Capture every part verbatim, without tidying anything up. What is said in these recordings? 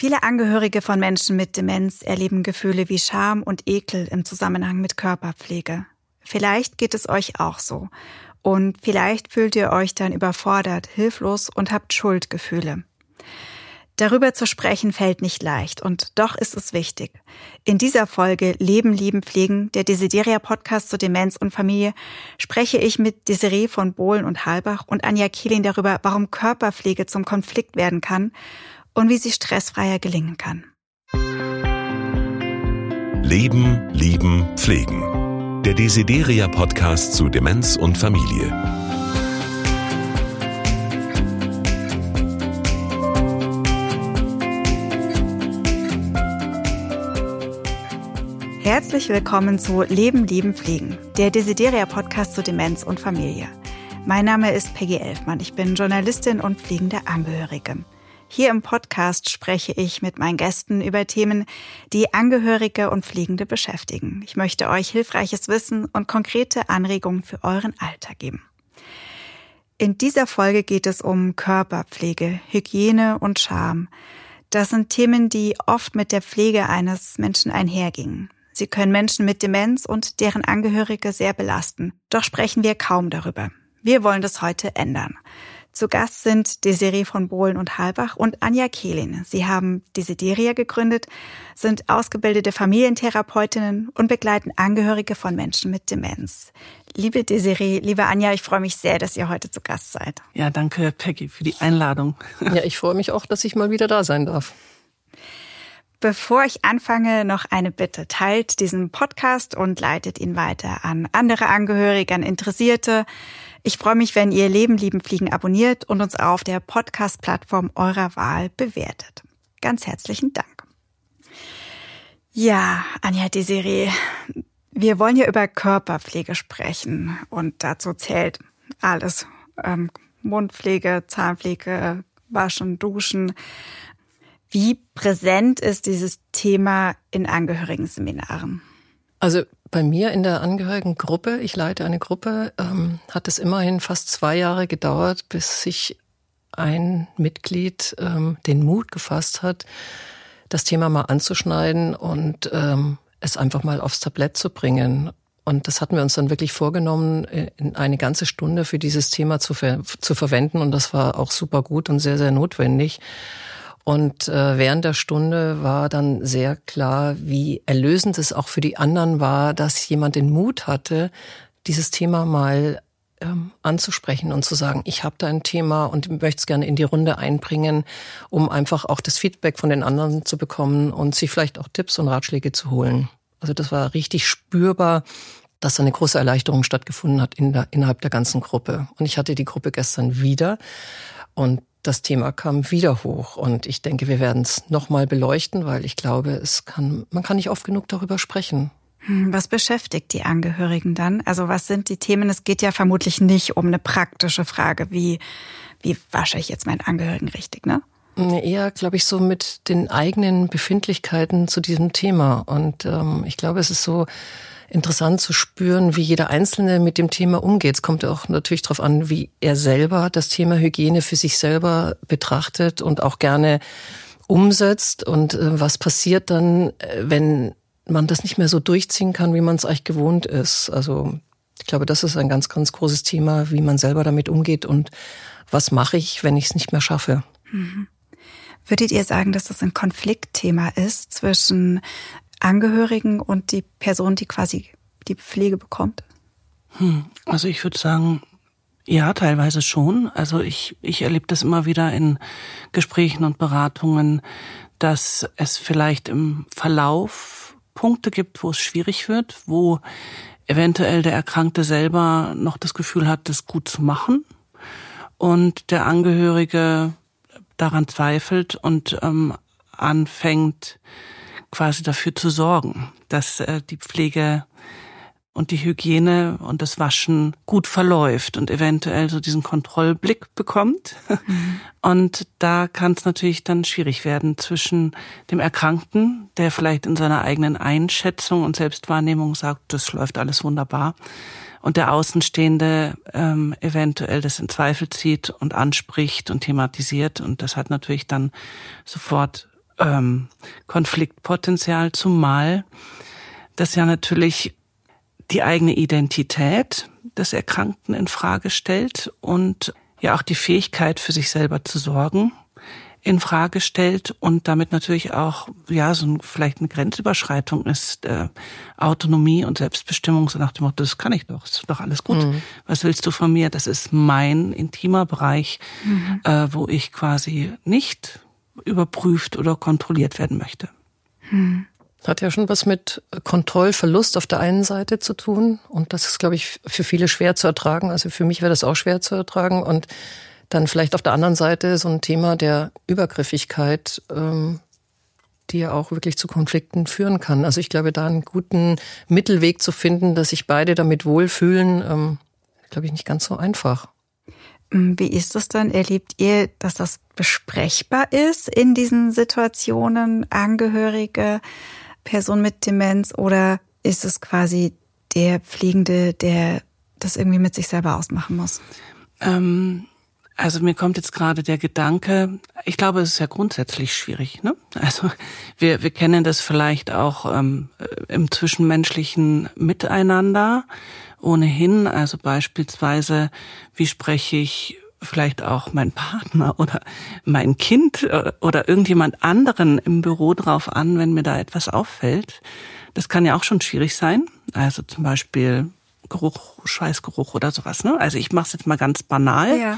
Viele Angehörige von Menschen mit Demenz erleben Gefühle wie Scham und Ekel im Zusammenhang mit Körperpflege. Vielleicht geht es euch auch so. Und vielleicht fühlt ihr euch dann überfordert, hilflos und habt Schuldgefühle. Darüber zu sprechen fällt nicht leicht und doch ist es wichtig. In dieser Folge Leben, Lieben, Pflegen, der Desideria-Podcast zu Demenz und Familie, spreche ich mit Desiree von Bohlen und Halbach und Anja Kehlin darüber, warum Körperpflege zum Konflikt werden kann und wie sie stressfreier gelingen kann. Leben, Lieben, Pflegen. Der Desideria-Podcast zu Demenz und Familie. Herzlich willkommen zu Leben, Lieben, Pflegen, der Desideria-Podcast zu Demenz und Familie. Mein Name ist Peggy Elfmann, ich bin Journalistin und pflegende Angehörige. Hier im Podcast spreche ich mit meinen Gästen über Themen, die Angehörige und Pflegende beschäftigen. Ich möchte euch hilfreiches Wissen und konkrete Anregungen für euren Alltag geben. In dieser Folge geht es um Körperpflege, Hygiene und Scham. Das sind Themen, die oft mit der Pflege eines Menschen einhergingen. Sie können Menschen mit Demenz und deren Angehörige sehr belasten. Doch sprechen wir kaum darüber. Wir wollen das heute ändern. Zu Gast sind Desiree von Bohlen und Halbach und Anja Kehlin. Sie haben Desideria gegründet, sind ausgebildete Familientherapeutinnen und begleiten Angehörige von Menschen mit Demenz. Liebe Desiree, liebe Anja, ich freue mich sehr, dass ihr heute zu Gast seid. Ja, danke Peggy für die Einladung. Ja, ich freue mich auch, dass ich mal wieder da sein darf. Bevor ich anfange, noch eine Bitte. Teilt diesen Podcast und leitet ihn weiter an andere Angehörige, an Interessierte. Ich freue mich, wenn ihr Leben, Lieben, Pflegen abonniert und uns auf der Podcast-Plattform eurer Wahl bewertet. Ganz herzlichen Dank. Ja, Anja, Desiree, wir wollen hier über Körperpflege sprechen und dazu zählt alles. Ähm, Mundpflege, Zahnpflege, Waschen, Duschen. Wie präsent ist dieses Thema in Angehörigenseminaren? Also bei mir in der Angehörigengruppe, ich leite eine Gruppe, ähm, hat es immerhin fast zwei Jahre gedauert, bis sich ein Mitglied ähm, den Mut gefasst hat, das Thema mal anzuschneiden und ähm, es einfach mal aufs Tablett zu bringen. Und das hatten wir uns dann wirklich vorgenommen, in eine ganze Stunde für dieses Thema zu, ver- zu verwenden. Und das war auch super gut und sehr, sehr notwendig. Und äh, während der Stunde war dann sehr klar, wie erlösend es auch für die anderen war, dass jemand den Mut hatte, dieses Thema mal ähm, anzusprechen und zu sagen, ich habe da ein Thema und möchte es gerne in die Runde einbringen, um einfach auch das Feedback von den anderen zu bekommen und sich vielleicht auch Tipps und Ratschläge zu holen. Also das war richtig spürbar, dass da eine große Erleichterung stattgefunden hat in der, innerhalb der ganzen Gruppe. Und ich hatte die Gruppe gestern wieder und das Thema kam wieder hoch und ich denke, wir werden es nochmal beleuchten, weil ich glaube, es kann, man kann nicht oft genug darüber sprechen. Was beschäftigt die Angehörigen dann? Also was sind die Themen? Es geht ja vermutlich nicht um eine praktische Frage, wie, wie wasche ich jetzt meinen Angehörigen richtig, ne? Eher, glaube ich, so mit den eigenen Befindlichkeiten zu diesem Thema. Und ähm, ich glaube, es ist so interessant zu spüren, wie jeder Einzelne mit dem Thema umgeht. Es kommt auch natürlich darauf an, wie er selber das Thema Hygiene für sich selber betrachtet und auch gerne umsetzt. Und äh, was passiert dann, wenn man das nicht mehr so durchziehen kann, wie man es eigentlich gewohnt ist. Also ich glaube, das ist ein ganz, ganz großes Thema, wie man selber damit umgeht und was mache ich, wenn ich es nicht mehr schaffe. Mhm. Würdet ihr sagen, dass das ein Konfliktthema ist zwischen Angehörigen und die Person, die quasi die Pflege bekommt? Hm, also ich würde sagen, ja, teilweise schon. Also ich, ich erlebe das immer wieder in Gesprächen und Beratungen, dass es vielleicht im Verlauf Punkte gibt, wo es schwierig wird, wo eventuell der Erkrankte selber noch das Gefühl hat, das gut zu machen und der Angehörige daran zweifelt und ähm, anfängt quasi dafür zu sorgen, dass äh, die Pflege und die Hygiene und das Waschen gut verläuft und eventuell so diesen Kontrollblick bekommt. Mhm. Und da kann es natürlich dann schwierig werden zwischen dem Erkrankten, der vielleicht in seiner eigenen Einschätzung und Selbstwahrnehmung sagt, das läuft alles wunderbar, und der Außenstehende ähm, eventuell das in Zweifel zieht und anspricht und thematisiert. Und das hat natürlich dann sofort ähm, Konfliktpotenzial, zumal das ja natürlich die eigene Identität des Erkrankten in Frage stellt und ja auch die Fähigkeit, für sich selber zu sorgen, in Frage stellt und damit natürlich auch ja so ein, vielleicht eine Grenzüberschreitung ist, äh, Autonomie und Selbstbestimmung, so nach dem Motto, das kann ich doch, ist doch alles gut. Mhm. Was willst du von mir? Das ist mein intimer Bereich, mhm. äh, wo ich quasi nicht überprüft oder kontrolliert werden möchte. Mhm. Hat ja schon was mit Kontrollverlust auf der einen Seite zu tun und das ist, glaube ich, für viele schwer zu ertragen. Also für mich wäre das auch schwer zu ertragen und dann vielleicht auf der anderen Seite so ein Thema der Übergriffigkeit, ähm, die ja auch wirklich zu Konflikten führen kann. Also ich glaube, da einen guten Mittelweg zu finden, dass sich beide damit wohlfühlen, ähm, glaube ich, nicht ganz so einfach. Wie ist das dann? Erlebt ihr, dass das besprechbar ist in diesen Situationen, Angehörige, Person mit Demenz, oder ist es quasi der Pflegende, der das irgendwie mit sich selber ausmachen muss? Ähm Also mir kommt jetzt gerade der Gedanke, ich glaube, es ist ja grundsätzlich schwierig, ne? Also wir wir kennen das vielleicht auch ähm, im zwischenmenschlichen Miteinander ohnehin. Also beispielsweise, wie spreche ich vielleicht auch meinen Partner oder mein Kind oder irgendjemand anderen im Büro drauf an, wenn mir da etwas auffällt. Das kann ja auch schon schwierig sein. Also zum Beispiel Geruch, Schweißgeruch oder sowas, ne? Also ich mache es jetzt mal ganz banal. Ja.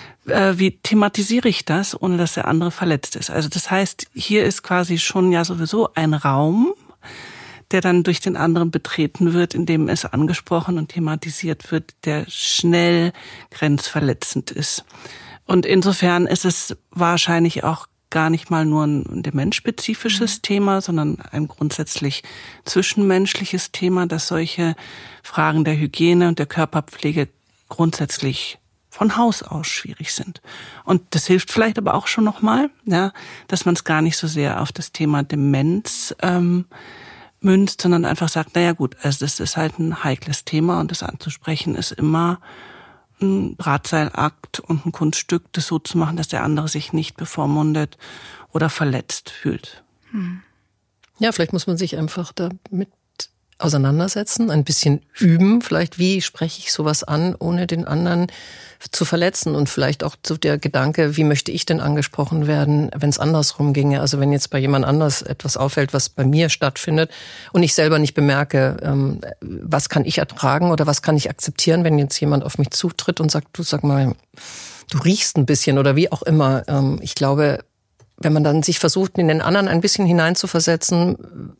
Wie thematisiere ich das, ohne dass der andere verletzt ist? Also das heißt, hier ist quasi schon ja sowieso ein Raum, der dann durch den anderen betreten wird, in dem es angesprochen und thematisiert wird, der schnell grenzverletzend ist. Und insofern ist es wahrscheinlich auch gar nicht mal nur ein demenzspezifisches mhm. Thema, sondern ein grundsätzlich zwischenmenschliches Thema, dass solche Fragen der Hygiene und der Körperpflege grundsätzlich von Haus aus schwierig sind. Und das hilft vielleicht aber auch schon nochmal, ja, dass man es gar nicht so sehr auf das Thema Demenz ähm, münzt, sondern einfach sagt, naja gut, also das ist halt ein heikles Thema und das anzusprechen ist immer ein Drahtseilakt und ein Kunststück, das so zu machen, dass der andere sich nicht bevormundet oder verletzt fühlt. Hm. Ja, vielleicht muss man sich einfach damit auseinandersetzen, ein bisschen üben, vielleicht wie spreche ich sowas an, ohne den anderen zu verletzen und vielleicht auch so der Gedanke, wie möchte ich denn angesprochen werden, wenn es andersrum ginge, also wenn jetzt bei jemand anders etwas auffällt, was bei mir stattfindet und ich selber nicht bemerke, ähm, was kann ich ertragen oder was kann ich akzeptieren, wenn jetzt jemand auf mich zutritt und sagt, du sag mal, du riechst ein bisschen oder wie auch immer. Ähm, ich glaube, wenn man dann sich versucht, in den anderen ein bisschen hineinzuversetzen,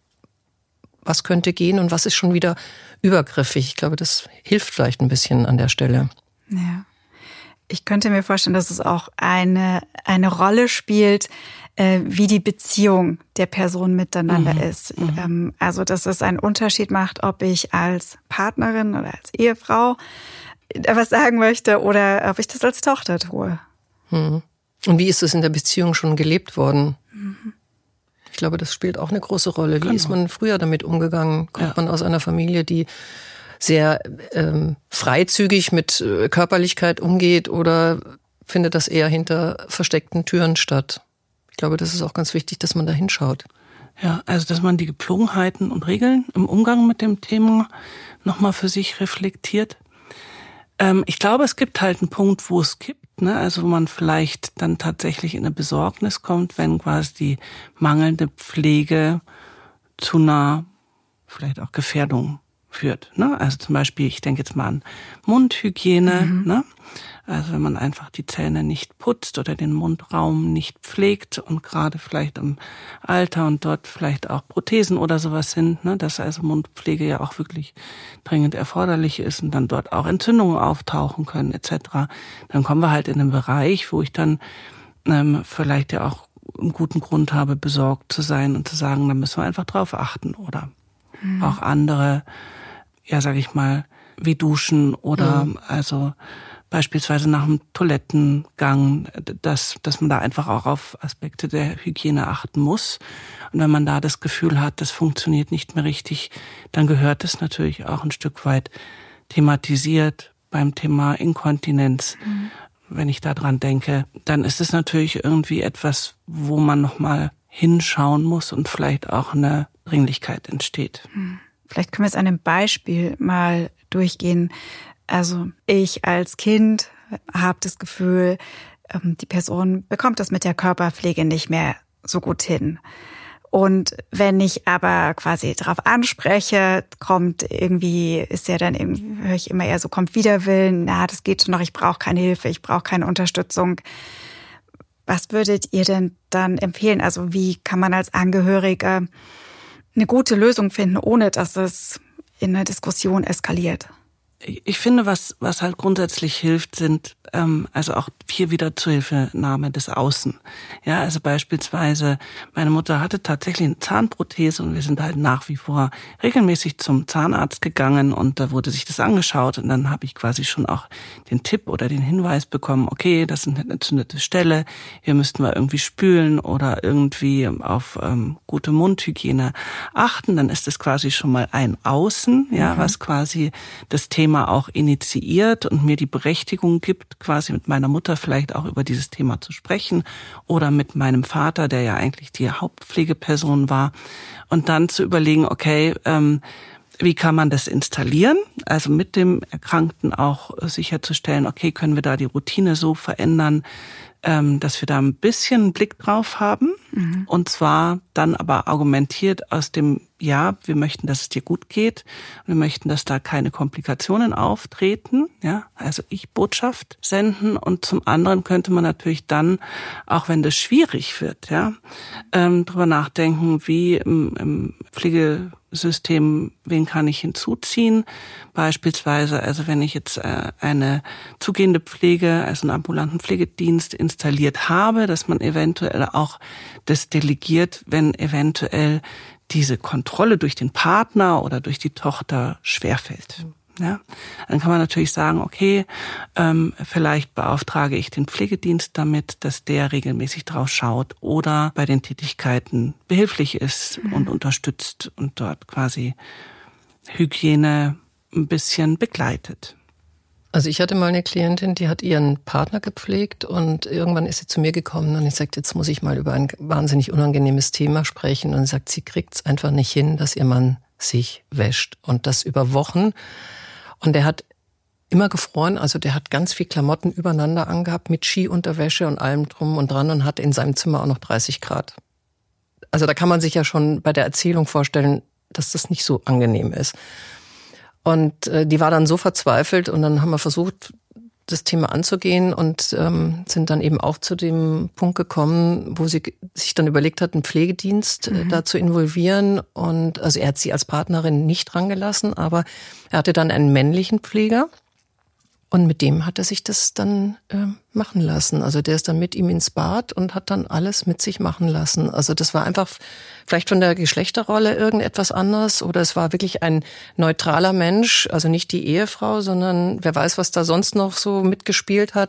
was könnte gehen und was ist schon wieder übergriffig. Ich glaube, das hilft vielleicht ein bisschen an der Stelle. Ja. Ich könnte mir vorstellen, dass es auch eine, eine Rolle spielt, äh, wie die Beziehung der Person miteinander mhm. ist. Mhm. Ähm, also, dass es einen Unterschied macht, ob ich als Partnerin oder als Ehefrau was sagen möchte oder ob ich das als Tochter tue. Mhm. Und wie ist es in der Beziehung schon gelebt worden? Mhm. Ich glaube, das spielt auch eine große Rolle. Wie genau. ist man früher damit umgegangen? Kommt ja. man aus einer Familie, die sehr ähm, freizügig mit äh, Körperlichkeit umgeht oder findet das eher hinter versteckten Türen statt? Ich glaube, das ist auch ganz wichtig, dass man da hinschaut. Ja, also dass man die Gepflogenheiten und Regeln im Umgang mit dem Thema nochmal für sich reflektiert. Ähm, ich glaube, es gibt halt einen Punkt, wo es kippt. Ne, also wo man vielleicht dann tatsächlich in eine Besorgnis kommt, wenn quasi die mangelnde Pflege zu einer vielleicht auch Gefährdung führt. Ne? Also zum Beispiel, ich denke jetzt mal an Mundhygiene. Mhm. Ne? Also wenn man einfach die Zähne nicht putzt oder den Mundraum nicht pflegt und gerade vielleicht im Alter und dort vielleicht auch Prothesen oder sowas sind, ne? dass also Mundpflege ja auch wirklich dringend erforderlich ist und dann dort auch Entzündungen auftauchen können et cetera. Dann kommen wir halt in einen Bereich, wo ich dann ähm, vielleicht ja auch einen guten Grund habe, besorgt zu sein und zu sagen, da müssen wir einfach drauf achten oder mhm. auch andere, ja sag ich mal, wie Duschen oder mhm. also beispielsweise nach dem Toilettengang, dass, dass man da einfach auch auf Aspekte der Hygiene achten muss. Und wenn man da das Gefühl hat, das funktioniert nicht mehr richtig, dann gehört es natürlich auch ein Stück weit thematisiert beim Thema Inkontinenz. Mhm. Wenn ich da dran denke, dann ist es natürlich irgendwie etwas, wo man nochmal hinschauen muss und vielleicht auch eine Dringlichkeit entsteht. Vielleicht können wir es an einem Beispiel mal durchgehen. Also ich als Kind habe das Gefühl, die Person bekommt das mit der Körperpflege nicht mehr so gut hin. Und wenn ich aber quasi darauf anspreche, kommt irgendwie, ist ja dann irgendwie, höre ich immer eher so, kommt Widerwillen, na, das geht schon noch, ich brauche keine Hilfe, ich brauche keine Unterstützung. Was würdet ihr denn dann empfehlen? Also wie kann man als Angehörige eine gute Lösung finden, ohne dass es in einer Diskussion eskaliert? Ich finde, was was halt grundsätzlich hilft, sind ähm, also auch hier wieder Zuhilfenahme des Außen. Ja, also beispielsweise meine Mutter hatte tatsächlich eine Zahnprothese und wir sind halt nach wie vor regelmäßig zum Zahnarzt gegangen und da wurde sich das angeschaut und dann habe ich quasi schon auch den Tipp oder den Hinweis bekommen, okay, das ist eine entzündete Stelle, hier müssten wir irgendwie spülen oder irgendwie auf ähm, gute Mundhygiene achten. Dann ist das quasi schon mal ein Außen, ja, mhm. was quasi das Thema auch initiiert und mir die Berechtigung gibt, quasi mit meiner Mutter vielleicht auch über dieses Thema zu sprechen oder mit meinem Vater, der ja eigentlich die Hauptpflegeperson war, und dann zu überlegen, okay, ähm, wie kann man das installieren? Also mit dem Erkrankten auch sicherzustellen, okay, können wir da die Routine so verändern, ähm, dass wir da ein bisschen Blick drauf haben. Mhm. Und zwar dann aber argumentiert aus dem, ja, wir möchten, dass es dir gut geht. Wir möchten, dass da keine Komplikationen auftreten. Ja, also ich Botschaft senden. Und zum anderen könnte man natürlich dann, auch wenn das schwierig wird, ja, ähm, drüber nachdenken, wie im, im Pflegesystem, wen kann ich hinzuziehen? Beispielsweise, also wenn ich jetzt äh, eine zugehende Pflege, also einen ambulanten Pflegedienst installiert habe, dass man eventuell auch das delegiert, wenn eventuell diese Kontrolle durch den Partner oder durch die Tochter schwerfällt. Ja, dann kann man natürlich sagen, okay, ähm, vielleicht beauftrage ich den Pflegedienst damit, dass der regelmäßig drauf schaut oder bei den Tätigkeiten behilflich ist mhm. und unterstützt und dort quasi Hygiene ein bisschen begleitet. Also ich hatte mal eine Klientin, die hat ihren Partner gepflegt und irgendwann ist sie zu mir gekommen und ich sagte, jetzt muss ich mal über ein wahnsinnig unangenehmes Thema sprechen, und sie sagt, sie kriegt es einfach nicht hin, dass ihr Mann sich wäscht, und das über Wochen. Und der hat immer gefroren, also der hat ganz viel Klamotten übereinander angehabt mit Skiunterwäsche und allem drum und dran und hat in seinem Zimmer auch noch dreißig Grad. Also da kann man sich ja schon bei der Erzählung vorstellen, dass das nicht so angenehm ist. Und äh, die war dann so verzweifelt und dann haben wir versucht, das Thema anzugehen und ähm, sind dann eben auch zu dem Punkt gekommen, wo sie sich dann überlegt hat, einen Pflegedienst mhm. äh, da zu involvieren. Und also er hat sie als Partnerin nicht rangelassen, aber er hatte dann einen männlichen Pfleger. Und mit dem hat er sich das dann äh, machen lassen. Also der ist dann mit ihm ins Bad und hat dann alles mit sich machen lassen. Also das war einfach vielleicht von der Geschlechterrolle irgendetwas anders, oder es war wirklich ein neutraler Mensch, also nicht die Ehefrau, sondern wer weiß, was da sonst noch so mitgespielt hat.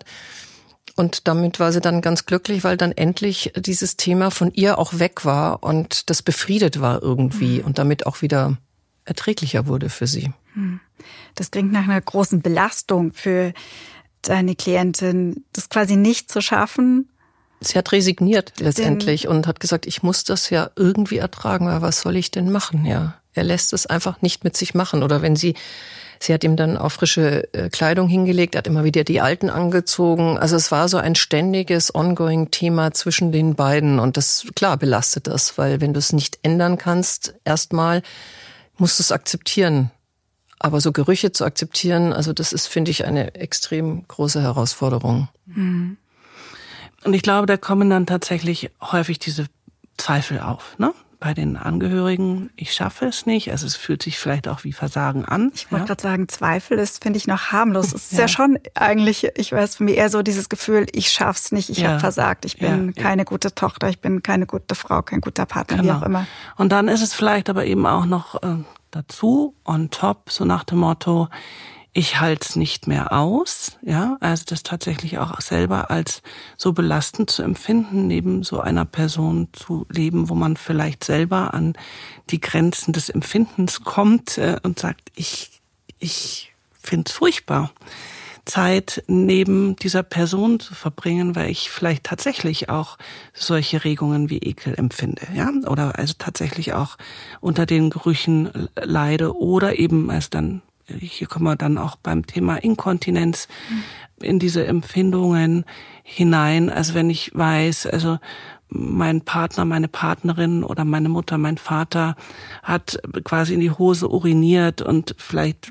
Und damit war sie dann ganz glücklich, weil dann endlich dieses Thema von ihr auch weg war und das befriedet war irgendwie und damit auch wieder erträglicher wurde für sie. Das klingt nach einer großen Belastung für deine Klientin, das quasi nicht zu schaffen. Sie hat resigniert letztendlich und hat gesagt, ich muss das ja irgendwie ertragen, aber was soll ich denn machen? Ja, er lässt es einfach nicht mit sich machen. Oder wenn sie, sie hat ihm dann auch frische Kleidung hingelegt, er hat immer wieder die alten angezogen. Also es war so ein ständiges ongoing Thema zwischen den beiden und das, klar, belastet das, weil wenn du es nicht ändern kannst, erstmal musst du es akzeptieren. Aber so Gerüche zu akzeptieren, also das ist, finde ich, eine extrem große Herausforderung. Mhm. Und ich glaube, da kommen dann tatsächlich häufig diese Zweifel auf, ne? Bei den Angehörigen, ich schaffe es nicht. Also es fühlt sich vielleicht auch wie Versagen an. Ich wollte ja. gerade sagen, Zweifel ist, finde ich, noch harmlos. Es ist ja. ja schon eigentlich, ich weiß, für mich eher so dieses Gefühl, ich schaff's nicht, ich ja. habe versagt, ich bin ja. keine gute Tochter, ich bin keine gute Frau, kein guter Partner, genau. wie auch immer. Und dann ist es vielleicht aber eben auch noch äh, dazu, on top, so nach dem Motto, ich halte es nicht mehr aus, ja, also das tatsächlich auch selber als so belastend zu empfinden, neben so einer Person zu leben, wo man vielleicht selber an die Grenzen des Empfindens kommt äh, und sagt, ich ich finde es furchtbar. Zeit neben dieser Person zu verbringen, weil ich vielleicht tatsächlich auch solche Regungen wie Ekel empfinde, ja, oder also tatsächlich auch unter den Gerüchen leide oder eben als dann, hier kommen wir dann auch beim Thema Inkontinenz in diese Empfindungen hinein, also wenn ich weiß, also mein Partner, meine Partnerin oder meine Mutter, mein Vater hat quasi in die Hose uriniert und vielleicht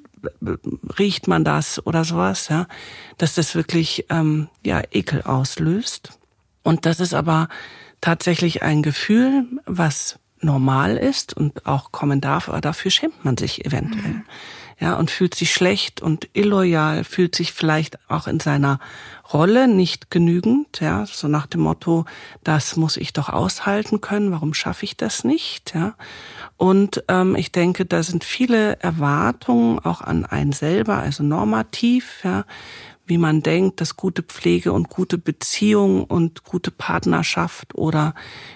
riecht man das oder sowas, ja, dass das wirklich ähm, ja Ekel auslöst. Und das ist aber tatsächlich ein Gefühl, was normal ist und auch kommen darf, aber dafür schämt man sich eventuell. Mhm. Ja, und fühlt sich schlecht und illoyal, fühlt sich vielleicht auch in seiner Rolle nicht genügend, ja, so nach dem Motto, das muss ich doch aushalten können, warum schaffe ich das nicht, ja? Und ähm, ich denke, da sind viele Erwartungen auch an einen selber, also normativ, ja, wie man denkt, dass gute Pflege und gute Beziehung und gute Partnerschaft oder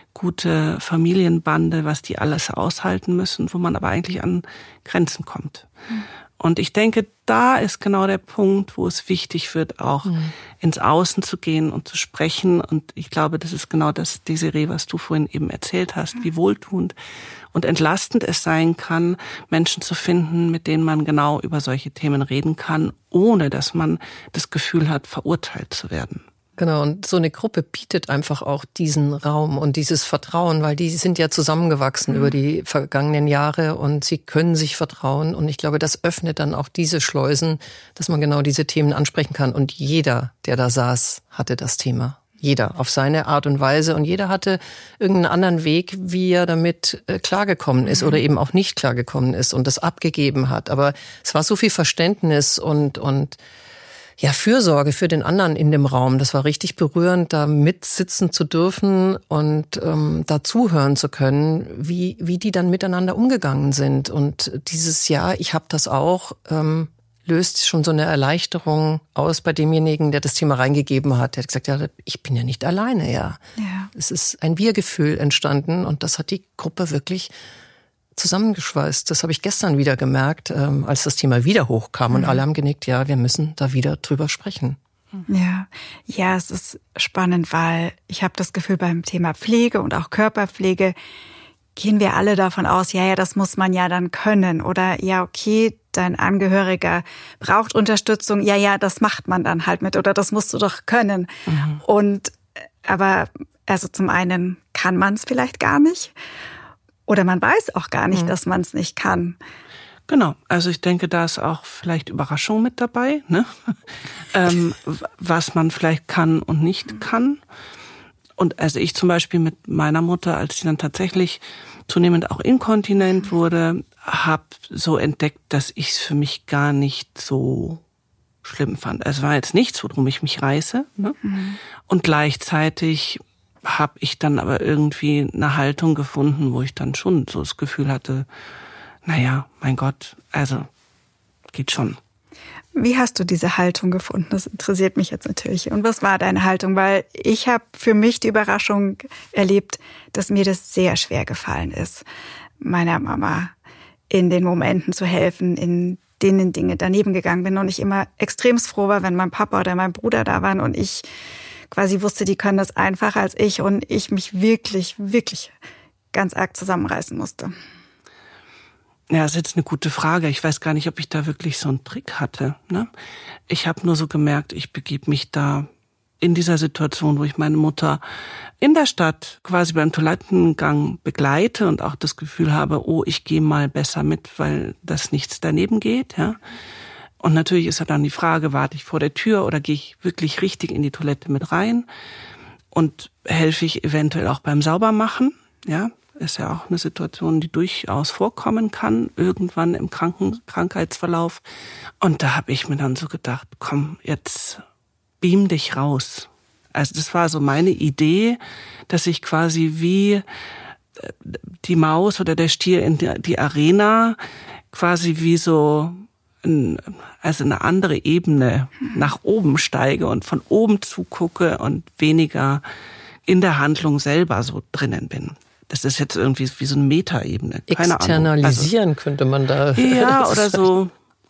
gute Familienbande, was die alles aushalten müssen, wo man aber eigentlich an Grenzen kommt. Mhm. Und ich denke, da ist genau der Punkt, wo es wichtig wird, auch mhm. ins Außen zu gehen und zu sprechen. Und ich glaube, das ist genau das, Desiree, was du vorhin eben erzählt hast, mhm. wie wohltuend und entlastend es sein kann, Menschen zu finden, mit denen man genau über solche Themen reden kann, ohne dass man das Gefühl hat, verurteilt zu werden. Genau, und so eine Gruppe bietet einfach auch diesen Raum und dieses Vertrauen, weil die sind ja zusammengewachsen mhm. über die vergangenen Jahre und sie können sich vertrauen. Und ich glaube, das öffnet dann auch diese Schleusen, dass man genau diese Themen ansprechen kann. Und jeder, der da saß, hatte das Thema. Jeder auf seine Art und Weise. Und jeder hatte irgendeinen anderen Weg, wie er damit klargekommen ist mhm. oder eben auch nicht klargekommen ist und das abgegeben hat. Aber es war so viel Verständnis und und ja, Fürsorge für den anderen in dem Raum. Das war richtig berührend, da mitsitzen zu dürfen und ähm, da zuhören zu können, wie wie die dann miteinander umgegangen sind. Und dieses Jahr, ich habe das auch, ähm, löst schon so eine Erleichterung aus bei demjenigen, der das Thema reingegeben hat. Der hat gesagt, ja, ich bin ja nicht alleine, ja. ja. Es ist ein Wir-Gefühl entstanden und das hat die Gruppe wirklich zusammengeschweißt. Das habe ich gestern wieder gemerkt, ähm, als das Thema wieder hochkam und mhm. alle haben genickt, ja, wir müssen da wieder drüber sprechen. Ja, ja, es ist spannend, weil ich habe das Gefühl, beim Thema Pflege und auch Körperpflege gehen wir alle davon aus, ja, ja, das muss man ja dann können oder ja, okay, dein Angehöriger braucht Unterstützung, ja, ja, das macht man dann halt mit oder das musst du doch können. Mhm. Und aber also zum einen kann man es vielleicht gar nicht. Oder man weiß auch gar nicht, mhm. dass man es nicht kann. Genau, also ich denke, da ist auch vielleicht Überraschung mit dabei, ne? ähm, was man vielleicht kann und nicht mhm. kann. Und also ich zum Beispiel mit meiner Mutter, als sie dann tatsächlich zunehmend auch inkontinent wurde, habe so entdeckt, dass ich es für mich gar nicht so schlimm fand. Es war jetzt nichts, worum ich mich reiße. Ne? Mhm. Und gleichzeitig habe ich dann aber irgendwie eine Haltung gefunden, wo ich dann schon so das Gefühl hatte, naja, mein Gott, also geht schon. Wie hast du diese Haltung gefunden? Das interessiert mich jetzt natürlich. Und was war deine Haltung? Weil ich habe für mich die Überraschung erlebt, dass mir das sehr schwer gefallen ist, meiner Mama in den Momenten zu helfen, in denen Dinge daneben gegangen bin. Und ich immer extremst froh war, wenn mein Papa oder mein Bruder da waren und ich quasi wusste, die können das einfacher als ich und ich mich wirklich, wirklich ganz arg zusammenreißen musste. Ja, das ist jetzt eine gute Frage. Ich weiß gar nicht, ob ich da wirklich so einen Trick hatte. Ne? Ich habe nur so gemerkt, ich begebe mich da in dieser Situation, wo ich meine Mutter in der Stadt quasi beim Toilettengang begleite und auch das Gefühl habe, oh, ich gehe mal besser mit, weil das nichts daneben geht, ja. Und natürlich ist ja dann die Frage, warte ich vor der Tür oder gehe ich wirklich richtig in die Toilette mit rein und helfe ich eventuell auch beim Saubermachen, ja, ist ja auch eine Situation, die durchaus vorkommen kann, irgendwann im Kranken- Krankheitsverlauf. Und da habe ich mir dann so gedacht, komm, jetzt beam dich raus. Also das war so meine Idee, dass ich quasi wie die Maus oder der Stier in die Arena quasi wie so also eine andere Ebene nach oben steige und von oben zugucke und weniger in der Handlung selber so drinnen bin. Das ist jetzt irgendwie wie so eine Metaebene. Keine Externalisieren Ahnung. Also, könnte man da. Ja, oder so,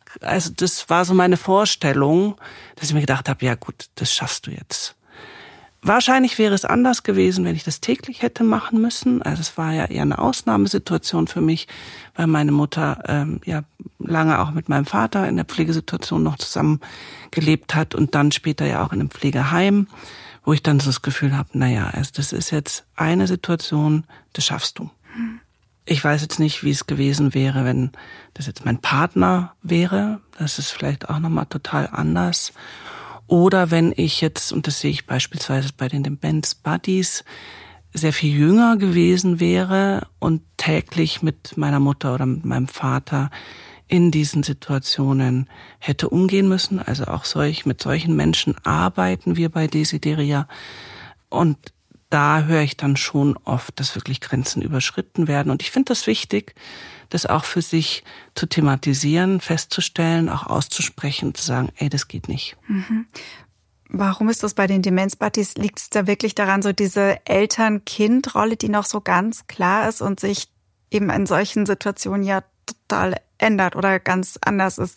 also das war so meine Vorstellung, dass ich mir gedacht habe, ja gut, das schaffst du jetzt. Wahrscheinlich wäre es anders gewesen, wenn ich das täglich hätte machen müssen. Also es war ja eher eine Ausnahmesituation für mich, weil meine Mutter ähm, ja lange auch mit meinem Vater in der Pflegesituation noch zusammen gelebt hat und dann später ja auch in einem Pflegeheim, wo ich dann so das Gefühl habe, naja, also das ist jetzt eine Situation, das schaffst du. Ich weiß jetzt nicht, wie es gewesen wäre, wenn das jetzt mein Partner wäre. Das ist vielleicht auch nochmal total anders. Oder wenn ich jetzt, und das sehe ich beispielsweise bei den Demenz Buddies, sehr viel jünger gewesen wäre und täglich mit meiner Mutter oder mit meinem Vater in diesen Situationen hätte umgehen müssen. Also auch solch, mit solchen Menschen arbeiten wir bei Desideria. Und da höre ich dann schon oft, dass wirklich Grenzen überschritten werden. Und ich finde das wichtig, das auch für sich zu thematisieren, festzustellen, auch auszusprechen, zu sagen, ey, das geht nicht. Mhm. Warum ist das bei den Demenz-Buddies? Liegt es da wirklich daran, so diese Eltern-Kind-Rolle, die noch so ganz klar ist und sich eben in solchen Situationen ja total ändert oder ganz anders ist?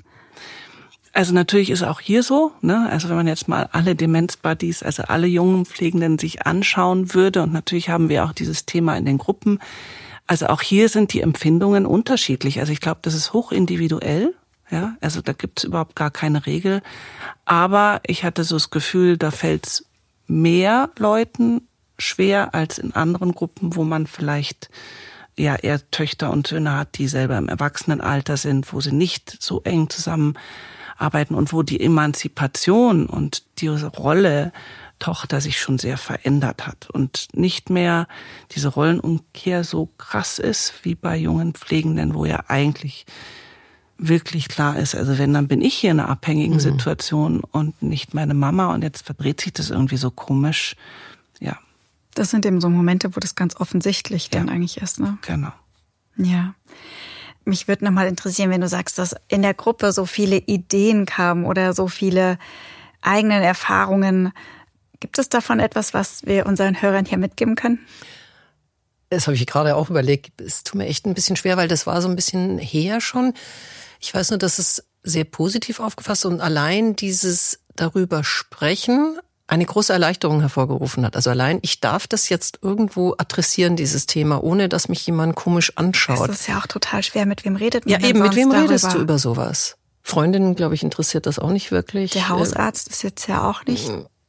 Also natürlich ist auch hier so, ne? Also wenn man jetzt mal alle Demenz-Buddies, also alle jungen Pflegenden sich anschauen würde, und natürlich haben wir auch dieses Thema in den Gruppen, also auch hier sind die Empfindungen unterschiedlich. Also ich glaube, das ist hochindividuell, ja. Also da gibt's überhaupt gar keine Regel. Aber ich hatte so das Gefühl, da fällt's mehr Leuten schwer als in anderen Gruppen, wo man vielleicht ja eher Töchter und Söhne hat, die selber im Erwachsenenalter sind, wo sie nicht so eng zusammenarbeiten und wo die Emanzipation und die Rolle Tochter sich schon sehr verändert hat und nicht mehr diese Rollenumkehr so krass ist wie bei jungen Pflegenden, wo ja eigentlich wirklich klar ist, also wenn, dann bin ich hier in einer abhängigen mhm. Situation und nicht meine Mama, und jetzt verdreht sich das irgendwie so komisch, ja. Das sind eben so Momente, wo das ganz offensichtlich dann ja. eigentlich ist, ne? Genau. Ja. Mich würde nochmal interessieren, wenn du sagst, dass in der Gruppe so viele Ideen kamen oder so viele eigenen Erfahrungen. Gibt es davon etwas, was wir unseren Hörern hier mitgeben können? Das habe ich gerade auch überlegt. Es tut mir echt ein bisschen schwer, weil das war so ein bisschen her schon. Ich weiß nur, dass es sehr positiv aufgefasst und allein dieses darüber sprechen eine große Erleichterung hervorgerufen hat. Also allein, ich darf das jetzt irgendwo adressieren, dieses Thema, ohne dass mich jemand komisch anschaut. Das ist ja auch total schwer. Mit wem redet man? Ja, eben, mit wem redest du über sowas? Freundinnen, glaube ich, interessiert das auch nicht wirklich. Der Hausarzt ist jetzt ja auch nicht.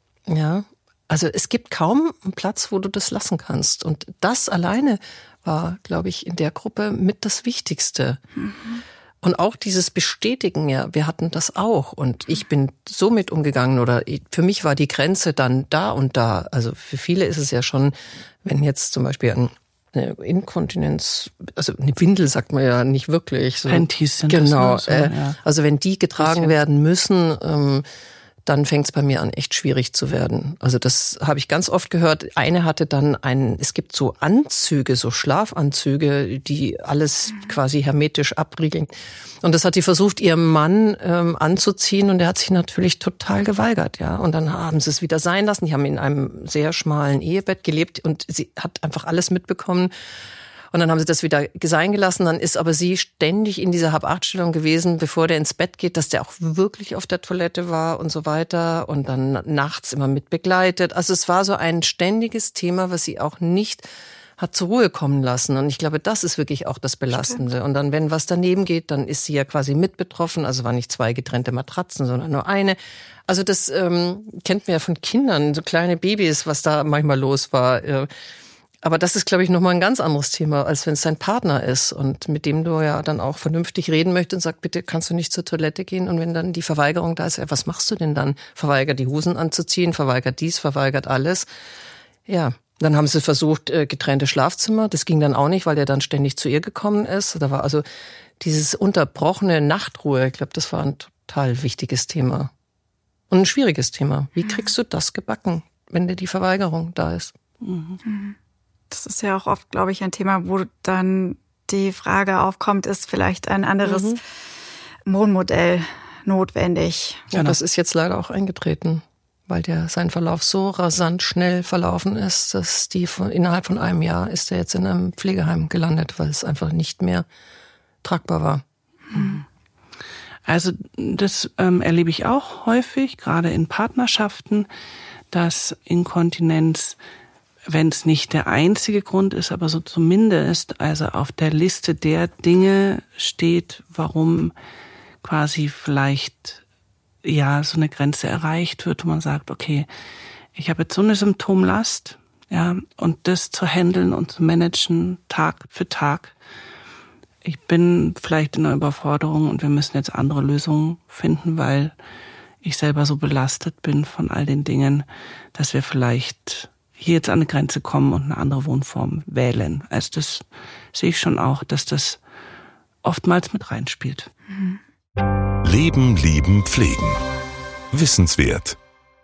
Ja, also es gibt kaum einen Platz, wo du das lassen kannst. Und das alleine war, glaube ich, in der Gruppe mit das Wichtigste. Mhm. Und auch dieses Bestätigen, ja, wir hatten das auch. Und ich bin so mit umgegangen, oder für mich war die Grenze dann da und da. Also für viele ist es ja schon, wenn jetzt zum Beispiel eine Inkontinenz, also eine Windel sagt man ja nicht wirklich. So. Panties sind genau, das, ne? So, äh, ja. Also wenn die getragen werden müssen, ähm, dann fängt es bei mir an, echt schwierig zu werden. Also das habe ich ganz oft gehört. Eine hatte dann einen, es gibt so Anzüge, so Schlafanzüge, die alles quasi hermetisch abriegeln. Und das hat sie versucht, ihrem Mann ähm, anzuziehen, und der hat sich natürlich total geweigert, ja. Und dann haben sie es wieder sein lassen. Die haben in einem sehr schmalen Ehebett gelebt und sie hat einfach alles mitbekommen. Und dann haben sie das wieder sein gelassen. Dann ist aber sie ständig in dieser Hab-Acht-Stellung gewesen, bevor der ins Bett geht, dass der auch wirklich auf der Toilette war und so weiter. Und dann nachts immer mit begleitet. Also es war so ein ständiges Thema, was sie auch nicht hat zur Ruhe kommen lassen. Und ich glaube, das ist wirklich auch das Belastende. Stimmt. Und dann, wenn was daneben geht, dann ist sie ja quasi mit betroffen. Also waren nicht zwei getrennte Matratzen, sondern nur eine. Also das ähm, kennt man ja von Kindern, so kleine Babys, was da manchmal los war. Äh, Aber das ist, glaube ich, nochmal ein ganz anderes Thema, als wenn es dein Partner ist und mit dem du ja dann auch vernünftig reden möchtest und sagst, bitte kannst du nicht zur Toilette gehen. Und wenn dann die Verweigerung da ist, ja, was machst du denn dann? Verweigert die Hosen anzuziehen, verweigert dies, verweigert alles. Ja, dann haben sie versucht, getrennte Schlafzimmer. Das ging dann auch nicht, weil er dann ständig zu ihr gekommen ist. Da war also dieses unterbrochene Nachtruhe, ich glaube, das war ein total wichtiges Thema. Und ein schwieriges Thema. Wie kriegst du das gebacken, wenn dir die Verweigerung da ist? Mhm. Das ist ja auch oft, glaube ich, ein Thema, wo dann die Frage aufkommt, ist vielleicht ein anderes mhm. Wohnmodell notwendig? Ja, das ist jetzt leider auch eingetreten, weil der sein Verlauf so rasant schnell verlaufen ist, dass die von, innerhalb von einem Jahr ist er jetzt in einem Pflegeheim gelandet, weil es einfach nicht mehr tragbar war. Mhm. Also das ähm, erlebe ich auch häufig, gerade in Partnerschaften, dass Inkontinenz, wenn es nicht der einzige Grund ist, aber so zumindest also auf der Liste der Dinge steht, warum quasi vielleicht ja so eine Grenze erreicht wird, wo man sagt, okay, ich habe jetzt so eine Symptomlast, ja, und das zu handeln und zu managen Tag für Tag. Ich bin vielleicht in einer Überforderung und wir müssen jetzt andere Lösungen finden, weil ich selber so belastet bin von all den Dingen, dass wir vielleicht hier jetzt an eine Grenze kommen und eine andere Wohnform wählen. Also das sehe ich schon auch, dass das oftmals mit reinspielt. Mhm. Leben, lieben, pflegen. Wissenswert.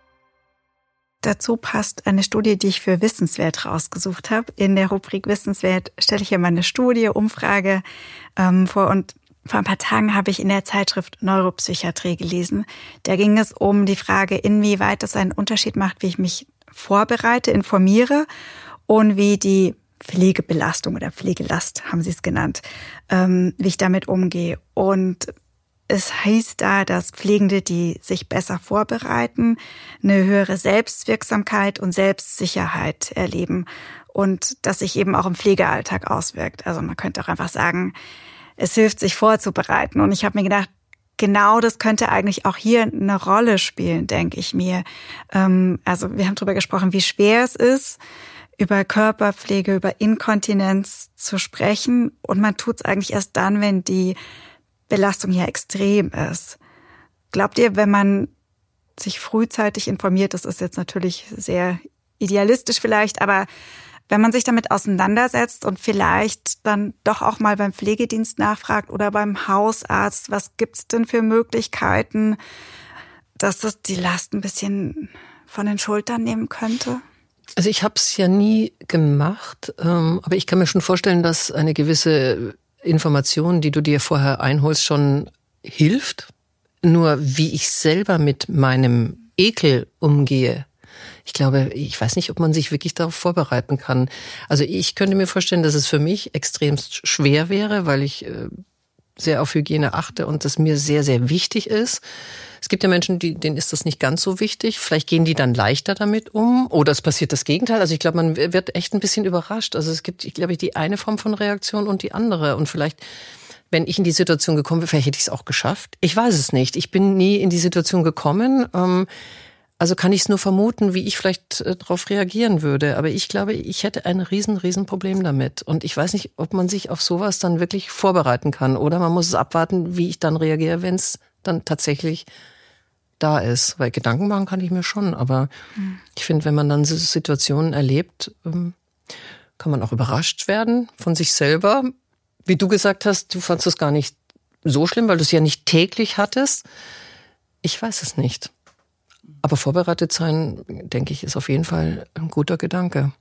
Dazu passt eine Studie, die ich für Wissenswert rausgesucht habe. In der Rubrik Wissenswert stelle ich hier mal eine Studie, Umfrage ähm, vor. Und vor ein paar Tagen habe ich in der Zeitschrift Neuropsychiatrie gelesen. Da ging es um die Frage, inwieweit es einen Unterschied macht, wie ich mich vorbereite, informiere und wie die Pflegebelastung oder Pflegelast, haben sie es genannt, ähm, wie ich damit umgehe. Und es hieß da, dass Pflegende, die sich besser vorbereiten, eine höhere Selbstwirksamkeit und Selbstsicherheit erleben und das sich eben auch im Pflegealltag auswirkt. Also man könnte auch einfach sagen, es hilft, sich vorzubereiten. Und ich habe mir gedacht, genau das könnte eigentlich auch hier eine Rolle spielen, denke ich mir. Also wir haben darüber gesprochen, wie schwer es ist, über Körperpflege, über Inkontinenz zu sprechen. Und man tut es eigentlich erst dann, wenn die Belastung hier extrem ist. Glaubt ihr, wenn man sich frühzeitig informiert, das ist jetzt natürlich sehr idealistisch vielleicht, aber wenn man sich damit auseinandersetzt und vielleicht dann doch auch mal beim Pflegedienst nachfragt oder beim Hausarzt, was gibt's denn für Möglichkeiten, dass das die Last ein bisschen von den Schultern nehmen könnte? Also ich habe es ja nie gemacht, aber ich kann mir schon vorstellen, dass eine gewisse Information, die du dir vorher einholst, schon hilft. Nur wie ich selber mit meinem Ekel umgehe, ich glaube, ich weiß nicht, ob man sich wirklich darauf vorbereiten kann. Also ich könnte mir vorstellen, dass es für mich extremst schwer wäre, weil ich sehr auf Hygiene achte und das mir sehr, sehr wichtig ist. Es gibt ja Menschen, die, denen ist das nicht ganz so wichtig. Vielleicht gehen die dann leichter damit um. Oder es passiert das Gegenteil. Also ich glaube, man wird echt ein bisschen überrascht. Also es gibt, ich glaube, die eine Form von Reaktion und die andere. Und vielleicht, wenn ich in die Situation gekommen wäre, vielleicht hätte ich es auch geschafft. Ich weiß es nicht. Ich bin nie in die Situation gekommen. Also kann ich es nur vermuten, wie ich vielleicht darauf reagieren würde. Aber ich glaube, ich hätte ein riesen, riesen Problem damit. Und ich weiß nicht, ob man sich auf sowas dann wirklich vorbereiten kann. Oder man muss es abwarten, wie ich dann reagiere, wenn es dann tatsächlich da ist. Weil Gedanken machen kann ich mir schon. Aber mhm. ich finde, wenn man dann so Situationen erlebt, kann man auch überrascht werden von sich selber. Wie du gesagt hast, du fandst es gar nicht so schlimm, weil du es ja nicht täglich hattest. Ich weiß es nicht. Aber vorbereitet sein, denke ich, ist auf jeden Fall ein guter Gedanke.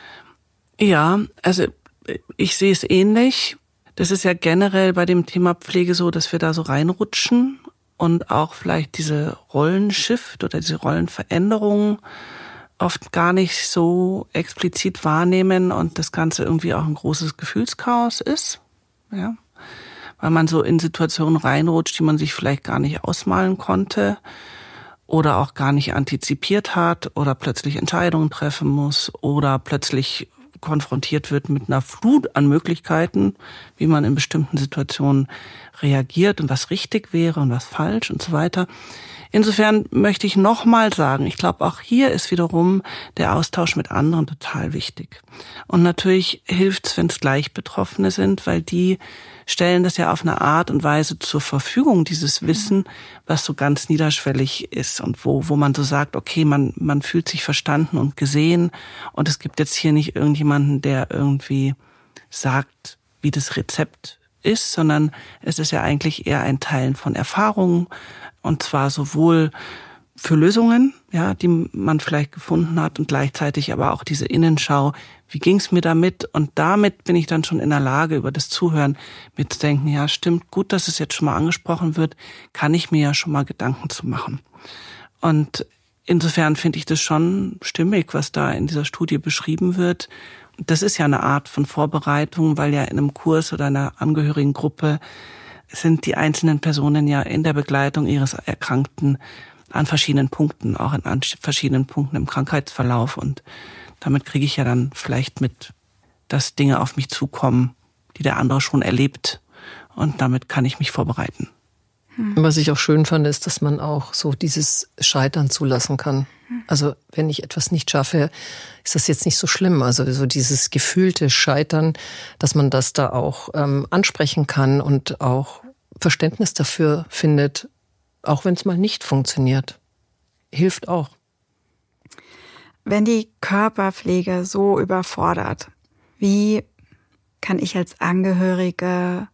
Ja, also ich sehe es ähnlich. Das ist ja generell bei dem Thema Pflege so, dass wir da so reinrutschen und auch vielleicht diese Rollenshift oder diese Rollenveränderung oft gar nicht so explizit wahrnehmen und das Ganze irgendwie auch ein großes Gefühlschaos ist, ja, weil man so in Situationen reinrutscht, die man sich vielleicht gar nicht ausmalen konnte oder auch gar nicht antizipiert hat oder plötzlich Entscheidungen treffen muss oder plötzlich konfrontiert wird mit einer Flut an Möglichkeiten, wie man in bestimmten Situationen reagiert und was richtig wäre und was falsch und so weiter. Insofern möchte ich nochmal sagen, ich glaube, auch hier ist wiederum der Austausch mit anderen total wichtig. Und natürlich hilft es, wenn es Gleichbetroffene sind, weil die stellen das ja auf eine Art und Weise zur Verfügung, dieses Wissen, was so ganz niederschwellig ist und wo wo man so sagt, okay, man man fühlt sich verstanden und gesehen und es gibt jetzt hier nicht irgendjemanden, der irgendwie sagt, wie das Rezept ist, sondern es ist ja eigentlich eher ein Teilen von Erfahrungen und zwar sowohl für Lösungen, ja, die man vielleicht gefunden hat und gleichzeitig aber auch diese Innenschau, wie ging's mir damit? Und damit bin ich dann schon in der Lage, über das Zuhören mir zu denken, ja, stimmt, gut, dass es jetzt schon mal angesprochen wird, kann ich mir ja schon mal Gedanken zu machen. Und insofern finde ich das schon stimmig, was da in dieser Studie beschrieben wird. Das ist ja eine Art von Vorbereitung, weil ja in einem Kurs oder einer Angehörigengruppe sind die einzelnen Personen ja in der Begleitung ihres Erkrankten an verschiedenen Punkten, auch an verschiedenen Punkten im Krankheitsverlauf. Und damit kriege ich ja dann vielleicht mit, dass Dinge auf mich zukommen, die der andere schon erlebt. Und damit kann ich mich vorbereiten. Was ich auch schön fand, ist, dass man auch so dieses Scheitern zulassen kann. Also wenn ich etwas nicht schaffe, ist das jetzt nicht so schlimm. Also so dieses gefühlte Scheitern, dass man das da auch ähm, ansprechen kann und auch Verständnis dafür findet, auch wenn es mal nicht funktioniert. Hilft auch. Wenn die Körperpflege so überfordert, wie kann ich als Angehörige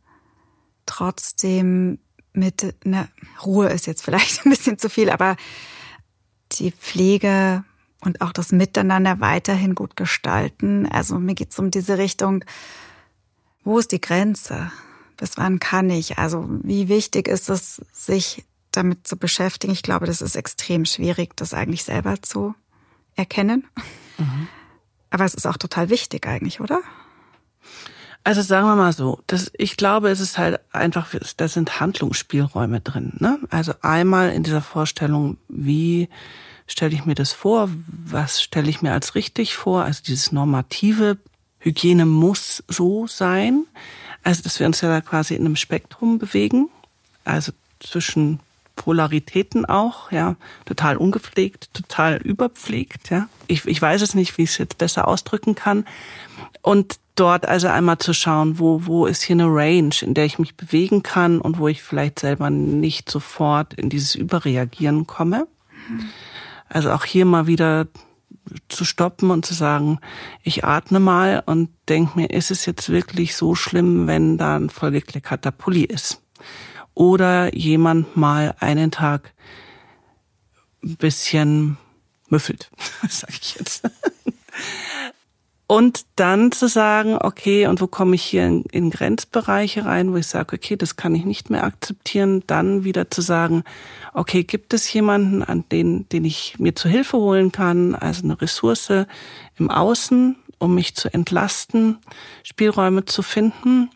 trotzdem mit, ne, Ruhe ist jetzt vielleicht ein bisschen zu viel, aber die Pflege und auch das Miteinander weiterhin gut gestalten? Also mir geht es um diese Richtung, wo ist die Grenze? Bis wann kann ich? Also wie wichtig ist es, sich damit zu beschäftigen? Ich glaube, das ist extrem schwierig, das eigentlich selber zu erkennen. Mhm. Aber es ist auch total wichtig eigentlich, oder? Also sagen wir mal so, das, ich glaube, es ist halt einfach, da sind Handlungsspielräume drin. Ne? Also einmal in dieser Vorstellung, wie stelle ich mir das vor, was stelle ich mir als richtig vor, also dieses normative, Hygiene muss so sein, also dass wir uns ja da quasi in einem Spektrum bewegen, also zwischen Polaritäten auch, ja, total ungepflegt, total überpflegt, ja. Ich, ich weiß es nicht, wie ich es jetzt besser ausdrücken kann. Und dort also einmal zu schauen, wo, wo ist hier eine Range, in der ich mich bewegen kann und wo ich vielleicht selber nicht sofort in dieses Überreagieren komme. Mhm. Also auch hier mal wieder zu stoppen und zu sagen, ich atme mal und denke mir, ist es jetzt wirklich so schlimm, wenn da ein vollgekleckerter Pulli ist? Oder jemand mal einen Tag ein bisschen müffelt, sage ich jetzt. Und dann zu sagen, okay, und wo komme ich hier in, in Grenzbereiche rein, wo ich sage, okay, das kann ich nicht mehr akzeptieren. Dann wieder zu sagen, okay, gibt es jemanden, an den, den ich mir zu Hilfe holen kann, also eine Ressource im Außen, um mich zu entlasten, Spielräume zu finden.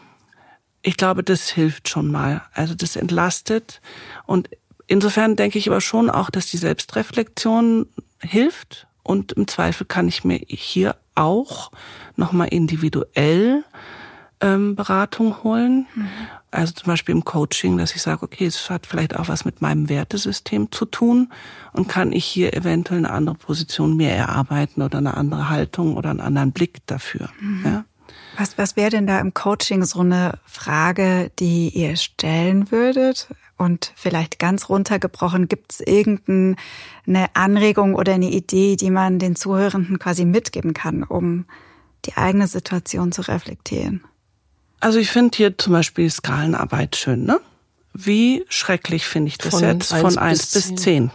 Ich glaube, das hilft schon mal. Also das entlastet. Und insofern denke ich aber schon auch, dass die Selbstreflexion hilft. Und im Zweifel kann ich mir hier auch nochmal individuell ähm, Beratung holen. Mhm. Also zum Beispiel im Coaching, dass ich sage, okay, es hat vielleicht auch was mit meinem Wertesystem zu tun und kann ich hier eventuell eine andere Position mir erarbeiten oder eine andere Haltung oder einen anderen Blick dafür. Mhm. Ja? Was, was wäre denn da im Coaching so eine Frage, die ihr stellen würdet? Und vielleicht ganz runtergebrochen, gibt es irgendeine Anregung oder eine Idee, die man den Zuhörenden quasi mitgeben kann, um die eigene Situation zu reflektieren? Also ich finde hier zum Beispiel Skalenarbeit schön, ne? Wie schrecklich finde ich das von jetzt? Von eins bis zehn.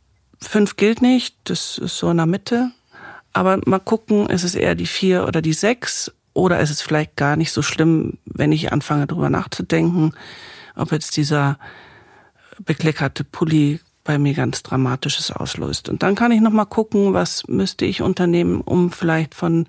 Fünf gilt nicht, das ist so in der Mitte. Aber mal gucken, ist es eher die vier oder die sechs? Oder ist es vielleicht gar nicht so schlimm, wenn ich anfange, darüber nachzudenken, ob jetzt dieser bekleckerte Pulli bei mir ganz Dramatisches auslöst. Und dann kann ich nochmal gucken, was müsste ich unternehmen, um vielleicht von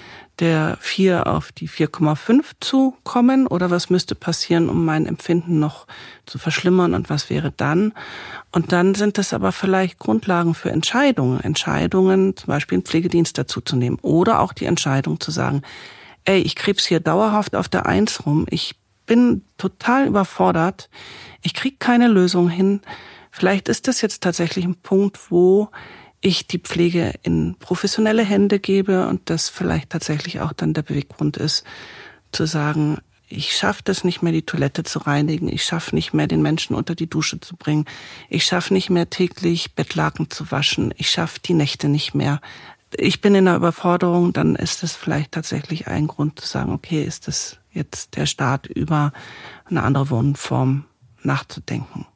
der vier auf die vier Komma fünf zu kommen, oder was müsste passieren, um mein Empfinden noch zu verschlimmern und was wäre dann? Und dann sind das aber vielleicht Grundlagen für Entscheidungen. Entscheidungen, zum Beispiel einen Pflegedienst dazu zu nehmen oder auch die Entscheidung zu sagen, ey, ich krebs hier dauerhaft auf der Eins rum, ich bin total überfordert, ich kriege keine Lösung hin. Vielleicht ist das jetzt tatsächlich ein Punkt, wo ich die Pflege in professionelle Hände gebe und das vielleicht tatsächlich auch dann der Beweggrund ist, zu sagen, ich schaffe das nicht mehr, die Toilette zu reinigen, ich schaffe nicht mehr, den Menschen unter die Dusche zu bringen, ich schaffe nicht mehr, täglich Bettlaken zu waschen, ich schaffe die Nächte nicht mehr. Ich bin in einer Überforderung, dann ist es vielleicht tatsächlich ein Grund zu sagen, okay, ist das jetzt der Start, über eine andere Wohnform nachzudenken.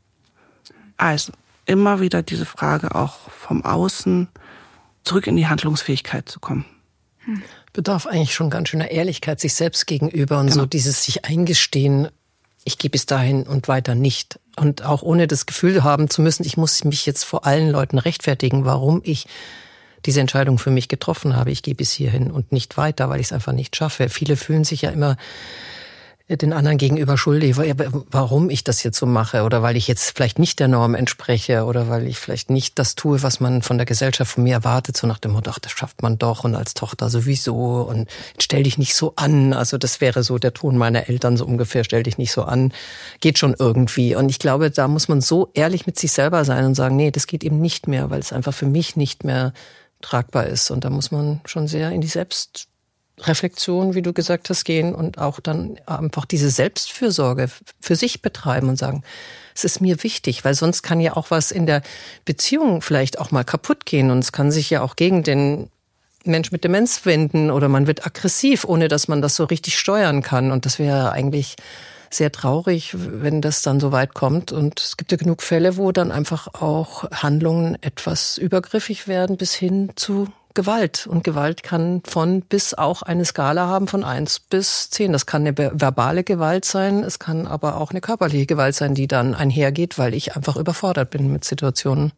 Also immer wieder diese Frage auch vom Außen zurück in die Handlungsfähigkeit zu kommen. Hm. Bedarf eigentlich schon ganz schöner Ehrlichkeit sich selbst gegenüber und genau. So dieses sich eingestehen, ich gehe bis dahin und weiter nicht. Und auch ohne das Gefühl haben zu müssen, ich muss mich jetzt vor allen Leuten rechtfertigen, warum ich diese Entscheidung für mich getroffen habe. Ich gehe bis hierhin und nicht weiter, weil ich es einfach nicht schaffe. Viele fühlen sich ja immer den anderen gegenüber schuldig, warum ich das jetzt so mache oder weil ich jetzt vielleicht nicht der Norm entspreche oder weil ich vielleicht nicht das tue, was man von der Gesellschaft von mir erwartet, so nach dem Motto, ach, das schafft man doch und als Tochter sowieso und stell dich nicht so an. Also das wäre so der Ton meiner Eltern so ungefähr, stell dich nicht so an, geht schon irgendwie. Und ich glaube, da muss man so ehrlich mit sich selber sein und sagen, nee, das geht eben nicht mehr, weil es einfach für mich nicht mehr tragbar ist. Und da muss man schon sehr in die Selbst Reflexion, wie du gesagt hast, gehen und auch dann einfach diese Selbstfürsorge für sich betreiben und sagen, es ist mir wichtig, weil sonst kann ja auch was in der Beziehung vielleicht auch mal kaputt gehen und es kann sich ja auch gegen den Mensch mit Demenz wenden oder man wird aggressiv, ohne dass man das so richtig steuern kann und das wäre eigentlich sehr traurig, wenn das dann so weit kommt und es gibt ja genug Fälle, wo dann einfach auch Handlungen etwas übergriffig werden bis hin zu Gewalt. Und Gewalt kann von bis auch eine Skala haben von eins bis zehn. Das kann eine verbale Gewalt sein, es kann aber auch eine körperliche Gewalt sein, die dann einhergeht, weil ich einfach überfordert bin mit Situationen.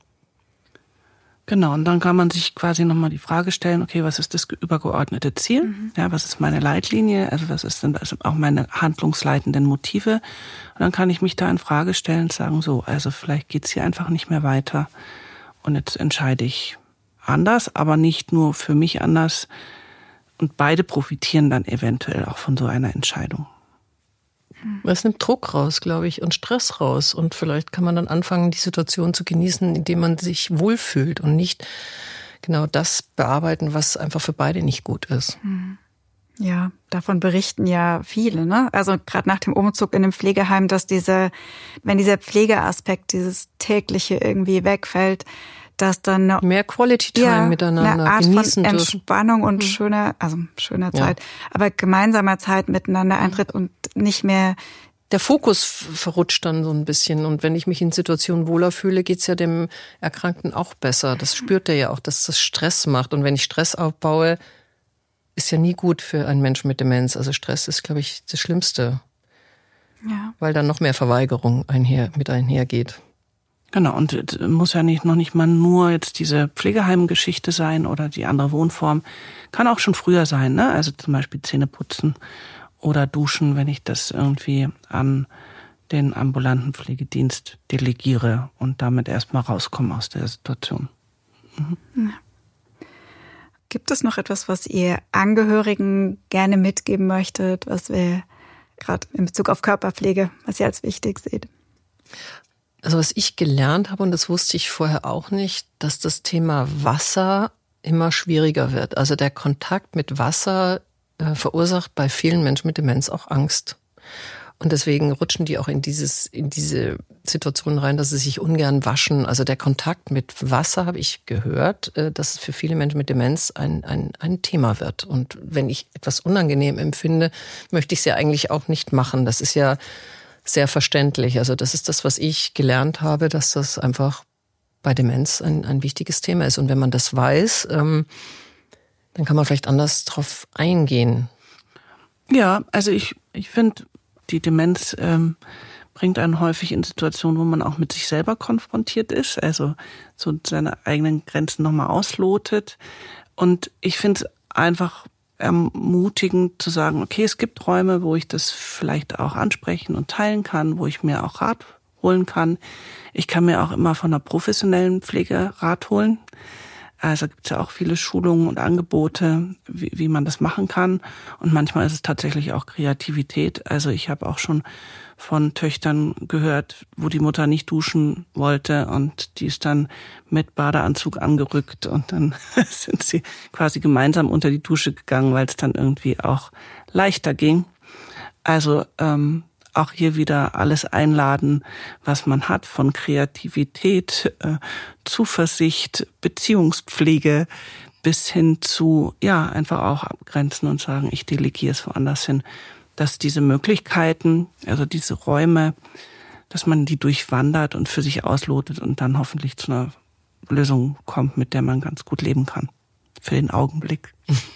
Genau, und dann kann man sich quasi nochmal die Frage stellen, okay, was ist das übergeordnete Ziel? Mhm. Ja, was ist meine Leitlinie? Also was ist denn also auch meine handlungsleitenden Motive? Und dann kann ich mich da in Frage stellen und sagen, so, also vielleicht geht's hier einfach nicht mehr weiter und jetzt entscheide ich anders, aber nicht nur für mich anders. Und beide profitieren dann eventuell auch von so einer Entscheidung. Es nimmt Druck raus, glaube ich, und Stress raus. Und vielleicht kann man dann anfangen, die Situation zu genießen, indem man sich wohlfühlt und nicht genau das bearbeiten, was einfach für beide nicht gut ist. Ja, davon berichten ja viele, ne? Also gerade nach dem Umzug in dem Pflegeheim, dass diese, wenn dieser Pflegeaspekt, dieses tägliche irgendwie wegfällt, dass dann eine, mehr Quality Time ja, miteinander eine Art genießen von dürfen. Entspannung und mhm. schöner, also schöner Zeit, ja. aber gemeinsamer Zeit miteinander eintritt und nicht mehr der Fokus verrutscht dann so ein bisschen. Und wenn ich mich in Situationen wohler fühle, geht's ja dem Erkrankten auch besser. Das spürt er ja auch, dass das Stress macht. Und wenn ich Stress aufbaue, ist ja nie gut für einen Menschen mit Demenz. Also Stress ist, glaube ich, das Schlimmste. Ja. Weil dann noch mehr Verweigerung einher, mit einhergeht. Genau, und muss ja nicht noch nicht mal nur jetzt diese Pflegeheimgeschichte sein oder die andere Wohnform. Kann auch schon früher sein, ne? Also zum Beispiel Zähne putzen oder duschen, wenn ich das irgendwie an den ambulanten Pflegedienst delegiere und damit erstmal rauskomme aus der Situation. Mhm. Ja. Gibt es noch etwas, was ihr Angehörigen gerne mitgeben möchtet, was wir gerade in Bezug auf Körperpflege, was ihr als wichtig seht? Also was ich gelernt habe, und das wusste ich vorher auch nicht, dass das Thema Wasser immer schwieriger wird. Also der Kontakt mit Wasser äh, verursacht bei vielen Menschen mit Demenz auch Angst. Und deswegen rutschen die auch in dieses, in diese Situation rein, dass sie sich ungern waschen. Also der Kontakt mit Wasser, habe ich gehört, äh, dass es für viele Menschen mit Demenz ein, ein, ein Thema wird. Und wenn ich etwas unangenehm empfinde, möchte ich es ja eigentlich auch nicht machen. Das ist ja sehr verständlich. Also das ist das, was ich gelernt habe, dass das einfach bei Demenz ein, ein wichtiges Thema ist. Und wenn man das weiß, ähm, dann kann man vielleicht anders drauf eingehen. Ja, also ich, ich finde, die Demenz ähm, bringt einen häufig in Situationen, wo man auch mit sich selber konfrontiert ist, also so seine eigenen Grenzen nochmal auslotet. Und ich finde es einfach ermutigend zu sagen, okay, es gibt Räume, wo ich das vielleicht auch ansprechen und teilen kann, wo ich mir auch Rat holen kann. Ich kann mir auch immer von einer professionellen Pflege Rat holen. Also gibt es ja auch viele Schulungen und Angebote, wie, wie man das machen kann. Und manchmal ist es tatsächlich auch Kreativität. Also ich habe auch schon von Töchtern gehört, wo die Mutter nicht duschen wollte und die ist dann mit Badeanzug angerückt und dann sind sie quasi gemeinsam unter die Dusche gegangen, weil es dann irgendwie auch leichter ging. Also ähm, auch hier wieder alles einladen, was man hat, von Kreativität, äh, Zuversicht, Beziehungspflege bis hin zu, ja, einfach auch abgrenzen und sagen, ich delegiere es woanders hin. Dass diese Möglichkeiten, also diese Räume, dass man die durchwandert und für sich auslotet und dann hoffentlich zu einer Lösung kommt, mit der man ganz gut leben kann. Für den Augenblick.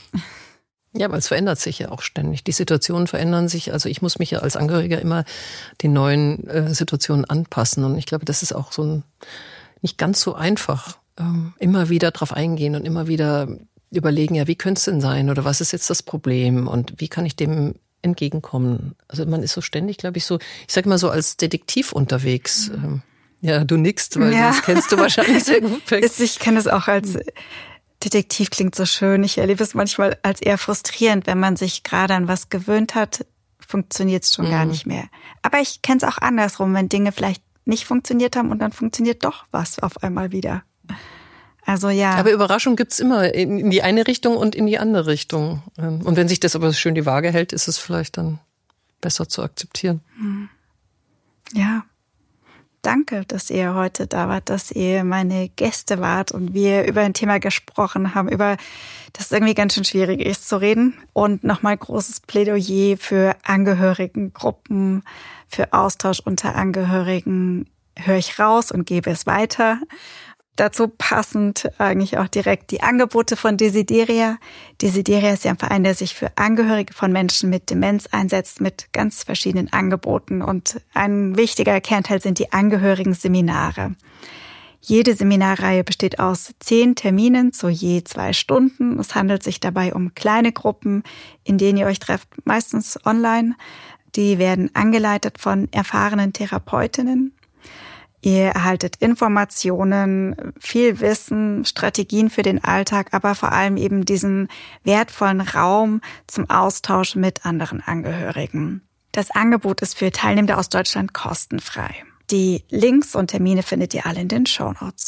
Ja, weil es verändert sich ja auch ständig. Die Situationen verändern sich. Also ich muss mich ja als Angehöriger immer den neuen äh, Situationen anpassen. Und ich glaube, das ist auch so ein, nicht ganz so einfach. Ähm, immer wieder drauf eingehen und immer wieder überlegen, ja, wie könnte es denn sein? Oder was ist jetzt das Problem? Und wie kann ich dem entgegenkommen. Also man ist so ständig, glaube ich, so, ich sage mal so als Detektiv unterwegs. Mhm. Ja, du nickst, weil ja. das kennst du wahrscheinlich sehr gut. Ich kenne es auch als Detektiv, klingt so schön. Ich erlebe es manchmal als eher frustrierend, wenn man sich gerade an was gewöhnt hat, funktioniert es schon mhm. gar nicht mehr. Aber ich kenne es auch andersrum, wenn Dinge vielleicht nicht funktioniert haben und dann funktioniert doch was auf einmal wieder. Also ja. Aber Überraschung gibt's immer in die eine Richtung und in die andere Richtung. Und wenn sich das aber schön die Waage hält, ist es vielleicht dann besser zu akzeptieren. Ja. Danke, dass ihr heute da wart, dass ihr meine Gäste wart und wir über ein Thema gesprochen haben, über das irgendwie ganz schön schwierig ist zu reden. Und nochmal großes Plädoyer für Angehörigengruppen, für Austausch unter Angehörigen. Höre ich raus und gebe es weiter. Dazu passend eigentlich auch direkt die Angebote von Desideria. Desideria ist ja ein Verein, der sich für Angehörige von Menschen mit Demenz einsetzt, mit ganz verschiedenen Angeboten. Und ein wichtiger Kernteil sind die Angehörigen-Seminare. Jede Seminarreihe besteht aus zehn Terminen zu je zwei Stunden. Es handelt sich dabei um kleine Gruppen, in denen ihr euch trefft, meistens online. Die werden angeleitet von erfahrenen Therapeutinnen. Ihr erhaltet Informationen, viel Wissen, Strategien für den Alltag, aber vor allem eben diesen wertvollen Raum zum Austausch mit anderen Angehörigen. Das Angebot ist für Teilnehmende aus Deutschland kostenfrei. Die Links und Termine findet ihr alle in den Shownotes.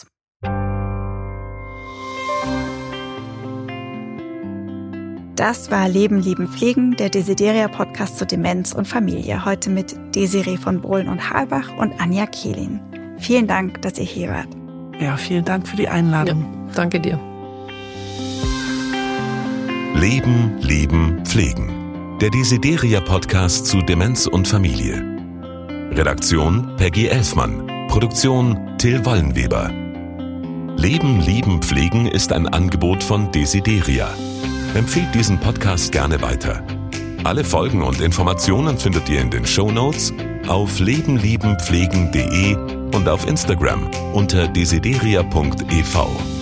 Das war Leben, Lieben, Pflegen, der Desideria-Podcast zu Demenz und Familie. Heute mit Desiree von Bohlen und Halbach und Anja Kehlin. Vielen Dank, dass ihr hier wart. Ja, vielen Dank für die Einladung. Ja, danke dir. Leben, Lieben, Pflegen. Der Desideria-Podcast zu Demenz und Familie. Redaktion Peggy Elfmann. Produktion Till Wollenweber. Leben, Lieben, Pflegen ist ein Angebot von Desideria. Empfehlt diesen Podcast gerne weiter. Alle Folgen und Informationen findet ihr in den Shownotes, auf leben lieben pflegen punkt de und auf Instagram unter desideria punkt e v.